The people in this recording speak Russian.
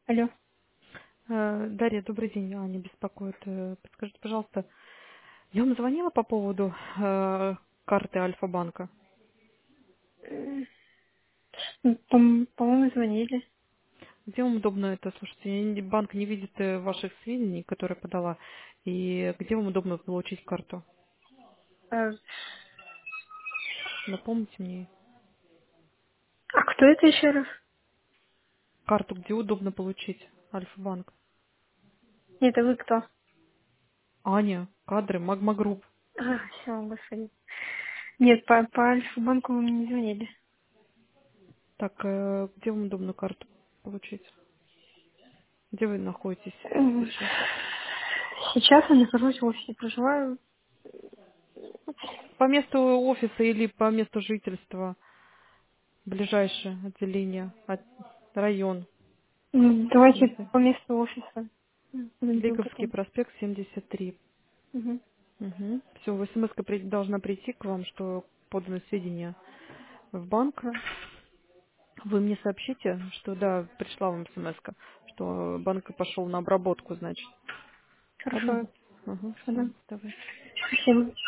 Алло. Дарья, добрый день, Аня беспокоит. Подскажите, пожалуйста, я вам звонила по поводу карты Альфа-банка. По-моему, звонили. Где вам удобно это? Слушайте, банк не видит ваших сведений, которые подала, и где вам удобно получить карту? А, Напомните мне. а кто это еще раз? Карту, где удобно получить Альфа-банк? Нет, это вы кто? Аня, кадры, Магма Групп. Все, господи. Нет, по Альфа-банку вы мне не звонили. Так, где вам удобно карту получить? Где вы находитесь М, сейчас? Сейчас я нахожусь в офисе, проживаю. По месту офиса или по месту жительства? Ближайшее отделение, район. Давайте Если по месту офиса. Подойдем Лиговский потом. проспект, 73. Мгм. Угу. Все, смс должна прийти к вам, что поданы сведения в банк. Ага. Вы мне сообщите, что да, пришла вам смс, что банк пошел на обработку, значит. Ладно? Хорошо. Ага, Хорошо, все, да. давай. Спасибо.